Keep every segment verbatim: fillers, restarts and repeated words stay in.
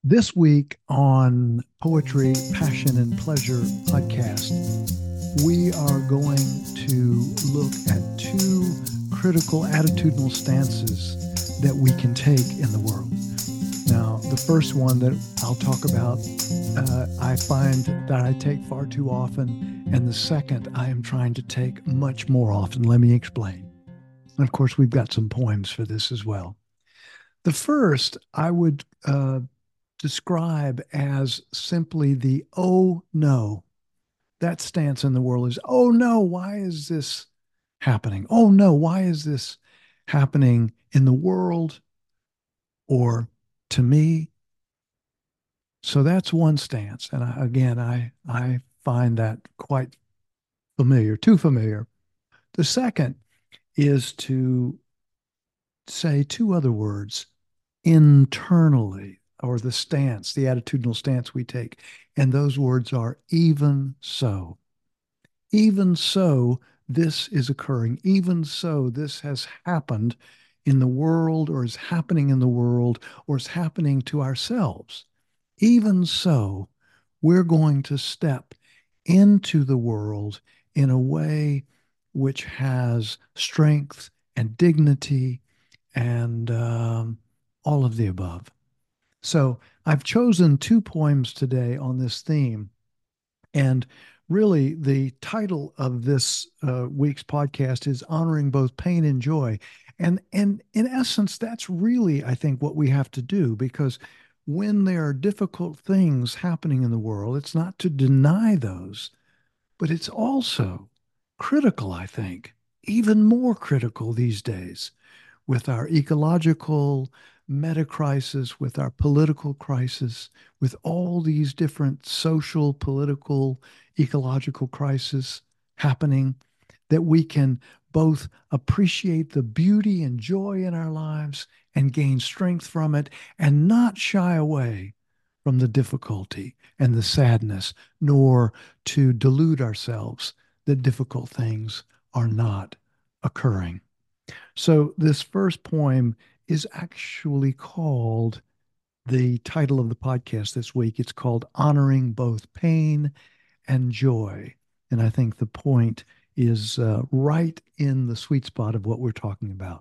This week on Poetry, Passion, and Pleasure podcast, we are going to look at two critical attitudinal stances that we can take in the world. Now, the first one that I'll talk about, uh, I find that I take far too often, and the second I am trying to take much more often. Let me explain. And of course, we've got some poems for this as well. The first I would uh, describe as simply the oh no. That stance in the world is, oh no, why is this happening? Oh no, why is this happening in the world or to me? So that's one stance. And I, again, I, I find that quite familiar, too familiar. The second is to say two other words internally, or the stance, the attitudinal stance we take. And those words are even so. Even so, this is occurring. Even so, this has happened in the world, or is happening in the world, or is happening to ourselves. Even so, we're going to step into the world in a way which has strength and dignity and um, all of the above. So I've chosen two poems today on this theme. And really, the title of this uh, week's podcast is Honoring Both Pain and Joy. And, and in essence, that's really, I think, what we have to do, because when there are difficult things happening in the world, it's not to deny those, but it's also critical, I think, even more critical these days with our ecological meta crisis, with our political crisis, with all these different social, political, ecological crises happening, that we can both appreciate the beauty and joy in our lives and gain strength from it and not shy away from the difficulty and the sadness, nor to delude ourselves that difficult things are not occurring. So, this first poem is actually called, the title of the podcast this week, it's called Honoring Both Pain and Joy. And I think the point is uh, right in the sweet spot of what we're talking about.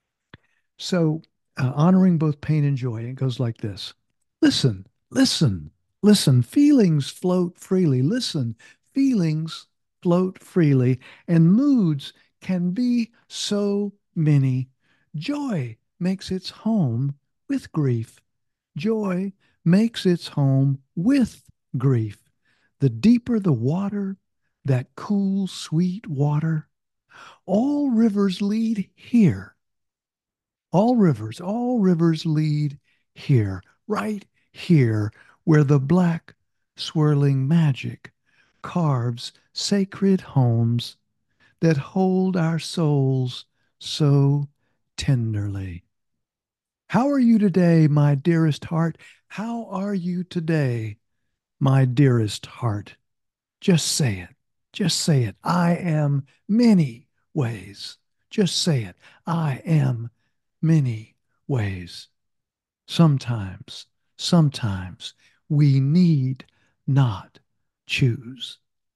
So, uh, honoring both pain and joy, it goes like this. Listen, listen, listen. Feelings float freely. Listen, feelings float freely, and moods can be so many. Joy makes its home with grief. Joy makes its home with grief. The deeper the water, that cool, sweet water, all rivers lead here. All rivers, all rivers lead here, right here, where the black swirling magic carves sacred homes that hold our souls so tenderly. How are you today, my dearest heart? How are you today, my dearest heart? Just say it. Just say it. I am many ways. Just say it. I am many ways. Sometimes, sometimes we need not choose.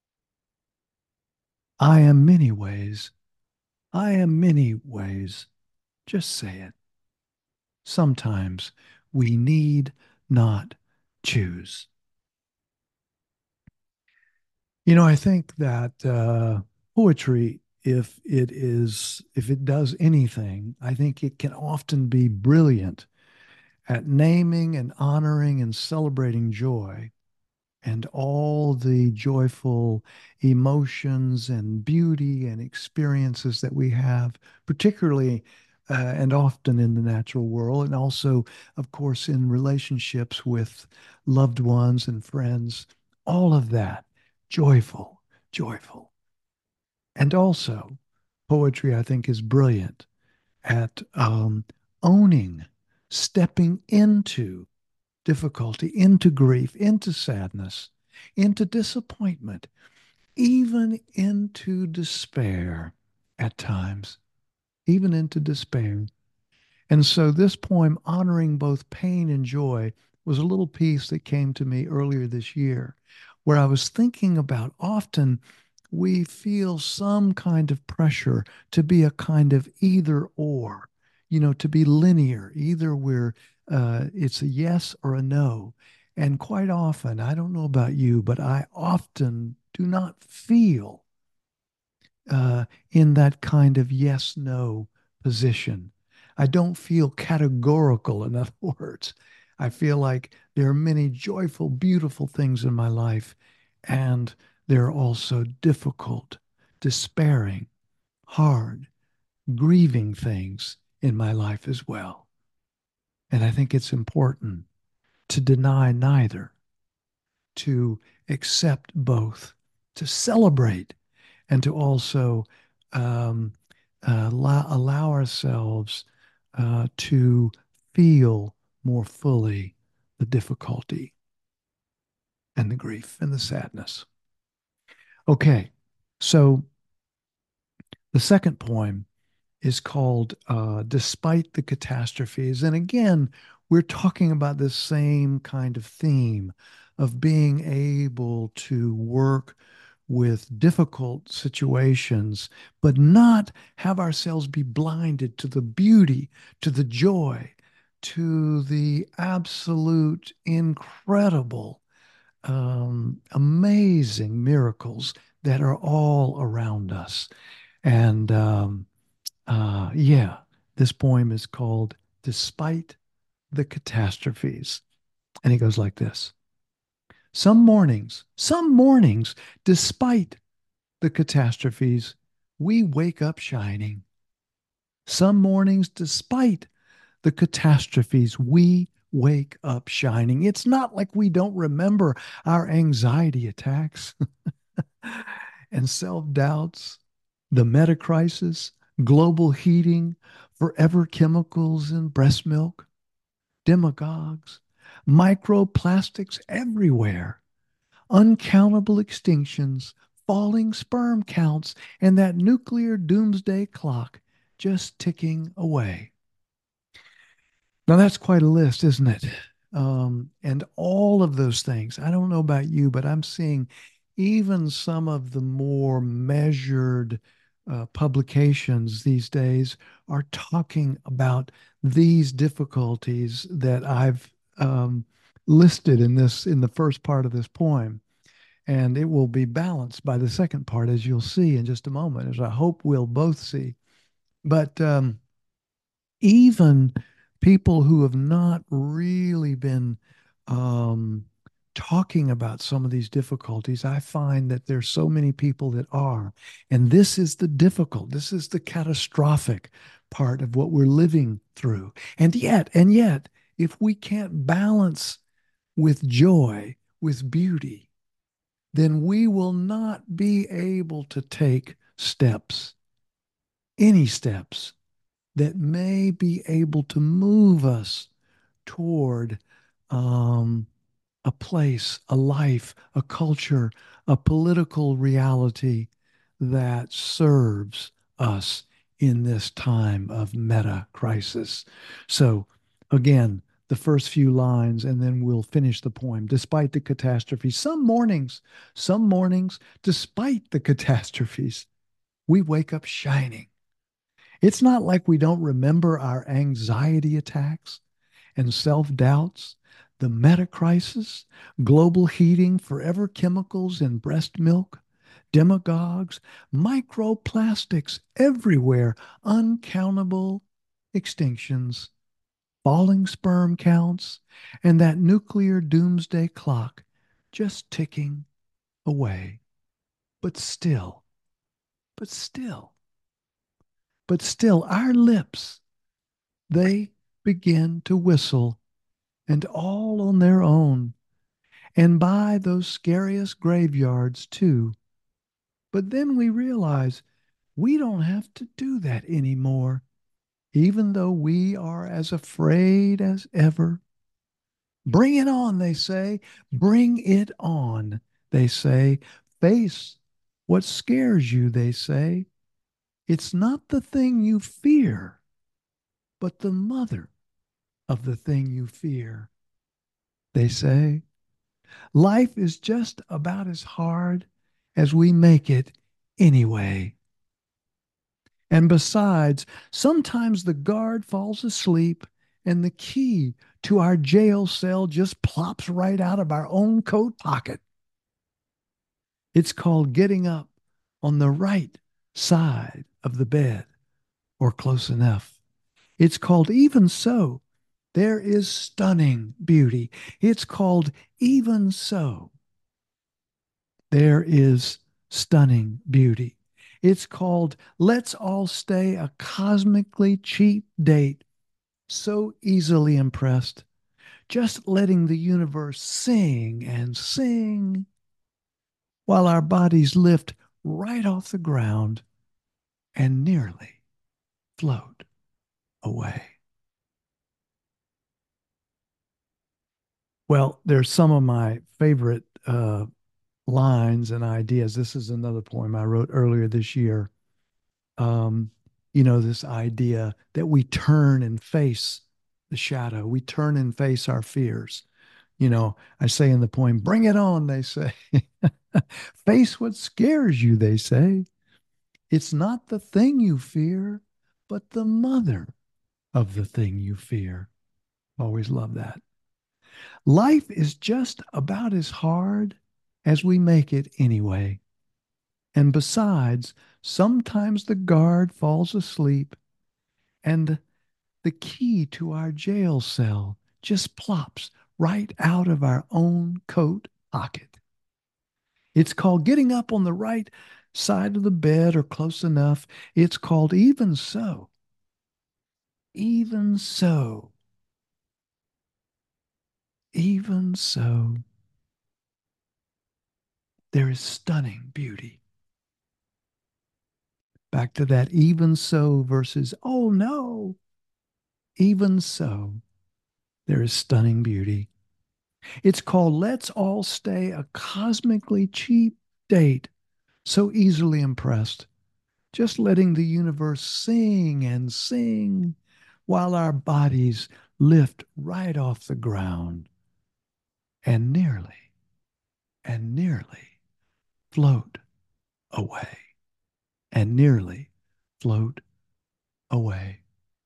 I am many ways. I am many ways. Just say it. Sometimes we need not choose. You know, I think that uh, poetry, if it is, if it does anything, I think it can often be brilliant at naming and honoring and celebrating joy and all the joyful emotions and beauty and experiences that we have, particularly uh, and often in the natural world, and also, of course, in relationships with loved ones and friends. All of that joyful, joyful. And also, poetry, I think, is brilliant at um, owning, stepping into difficulty, into grief, into sadness, into disappointment, even into despair at times, even into despair. And so, this poem, honoring both pain and joy, was a little piece that came to me earlier this year where I was thinking about often we feel some kind of pressure to be a kind of either or, you know, to be linear. Either we're, uh, it's a yes or a no. And quite often, I don't know about you, but I often do not feel uh, in that kind of yes no position. I don't feel categorical, in other words. I feel like there are many joyful, beautiful things in my life, and there are also difficult, despairing, hard, grieving things in my life as well. And I think it's important to deny neither, to accept both, to celebrate, and to also um, uh, allow, allow ourselves uh, to feel more fully the difficulty and the grief and the sadness. Okay, so the second poem is called uh, Despite the Catastrophes. And again, we're talking about the same kind of theme of being able to work with difficult situations, but not have ourselves be blinded to the beauty, to the joy, to the absolute incredible, um, amazing miracles that are all around us. And um, uh, yeah, this poem is called Despite the Catastrophes. And it goes like this. Some mornings, some mornings, despite the catastrophes, we wake up shining. Some mornings, despite the catastrophes, we wake up shining. It's not like we don't remember our anxiety attacks and self doubts, the meta crisis, global heating, forever chemicals in breast milk, demagogues, microplastics everywhere, uncountable extinctions, falling sperm counts, and that nuclear doomsday clock just ticking away. Now, that's quite a list, isn't it? Um, and all of those things, I don't know about you, but I'm seeing even some of the more measured uh, publications these days are talking about these difficulties that I've um, listed in this in the first part of this poem. And it will be balanced by the second part, as you'll see in just a moment, as I hope we'll both see. But um, even people who have not really been um, talking about some of these difficulties, I find that there's so many people that are. And this is the difficult, this is the catastrophic part of what we're living through. And yet, and yet, if we can't balance with joy, with beauty, then we will not be able to take steps, any steps that may be able to move us toward um, a place, a life, a culture, a political reality that serves us in this time of meta crisis. So, again, the first few lines, and then we'll finish the poem. Despite the catastrophe, some mornings, some mornings, despite the catastrophes, we wake up shining. It's not like we don't remember our anxiety attacks and self doubts, the meta crisis, global heating, forever chemicals in breast milk, demagogues, microplastics everywhere, uncountable extinctions, falling sperm counts, and that nuclear doomsday clock just ticking away. But still, but still, but still, our lips, they begin to whistle, and all on their own, and by those scariest graveyards too. But then we realize we don't have to do that anymore, even though we are as afraid as ever. Bring it on, they say. Bring it on, they say. Face what scares you, they say. It's not the thing you fear, but the mother of the thing you fear. they say. Life is just about as hard as we make it anyway. And besides, sometimes the guard falls asleep and the key to our jail cell just plops right out of our own coat pocket. It's called getting up on the right side of the bed or close enough. It's called even so. There is stunning beauty. It's called even so. There is stunning beauty. It's called Let's All Stay a Cosmically Cheap Date. So easily impressed. Just letting the universe sing and sing while our bodies lift right off the ground and nearly float away. Well, there's some of my favorite uh, lines and ideas. This is another poem I wrote earlier this year. Um, you know, this idea that we turn and face the shadow, we turn and face our fears. You know, I say in the poem, bring it on, they say. Face what scares you, they say. It's not the thing you fear, but the mother of the thing you fear. Always love that. Life is just about as hard as we make it anyway. And besides, sometimes the guard falls asleep and the key to our jail cell just plops right out of our own coat pocket. It's called getting up on the right side of the bed or close enough. It's called even so. Even so. Even so. There is stunning beauty. Back to that even so versus oh no. Even so. There is stunning beauty. It's called Let's All Stay a Cosmically Cheap Date. So easily impressed. Just letting the universe sing and sing while our bodies lift right off the ground and nearly and nearly float away and nearly float away.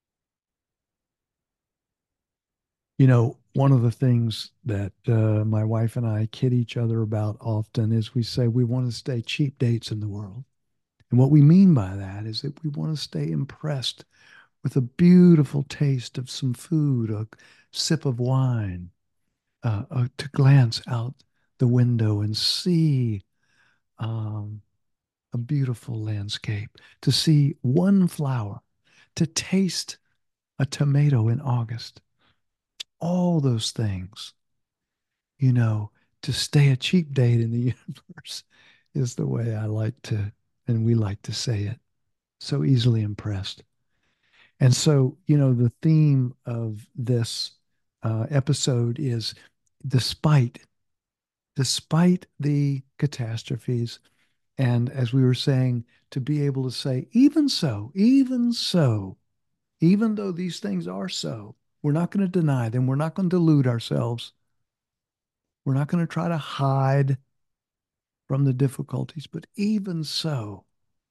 You know, one of the things that uh, my wife and I kid each other about often is we say we want to stay cheap dates in the world. And what we mean by that is that we want to stay impressed with a beautiful taste of some food, a sip of wine, uh, uh, to glance out the window and see um, a beautiful landscape, to see one flower, to taste a tomato in August. All those things, you know, to stay a cheap date in the universe is the way I like to, and we like to say it. So easily impressed. And so, you know, the theme of this uh, episode is despite, despite the catastrophes, and as we were saying, to be able to say, even so, even so, even though these things are so, we're not going to deny them. We're not going to delude ourselves. We're not going to try to hide from the difficulties, but even so,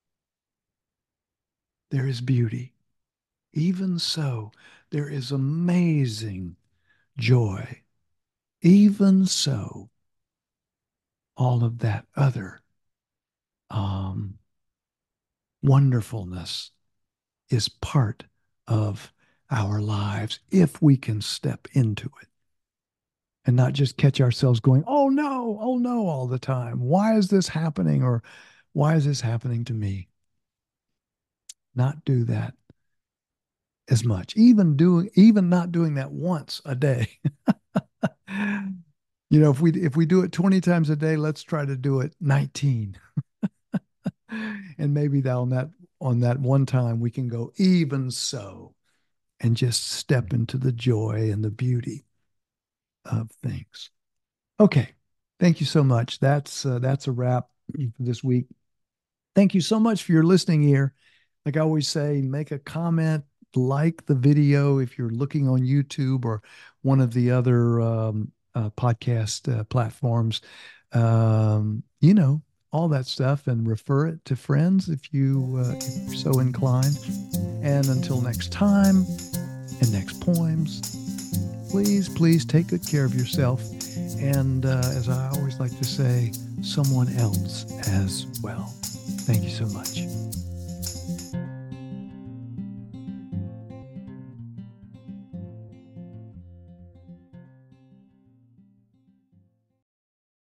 there is beauty. Even so, there is amazing joy. Even so, all of that other um, wonderfulness is part of our lives if we can step into it and not just catch ourselves going, oh no, oh no, all the time. Why is this happening? Or why is this happening to me? Not do that as much, even doing, even not doing that once a day. You know, if we if we do it twenty times a day, let's try to do it nineteen. And maybe that on that on that one time we can go even so and just step into the joy and the beauty of things. Okay. Thank you so much. That's uh, that's a wrap for this week. Thank you so much for your listening here. Like I always say, make a comment, like the video if you're looking on YouTube or one of the other um, uh, podcast uh, platforms. Um, you know, all that stuff, and refer it to friends if you uh, if you're so inclined. And until next time and next poems, please, please take good care of yourself. And uh, as I always like to say, someone else as well. Thank you so much.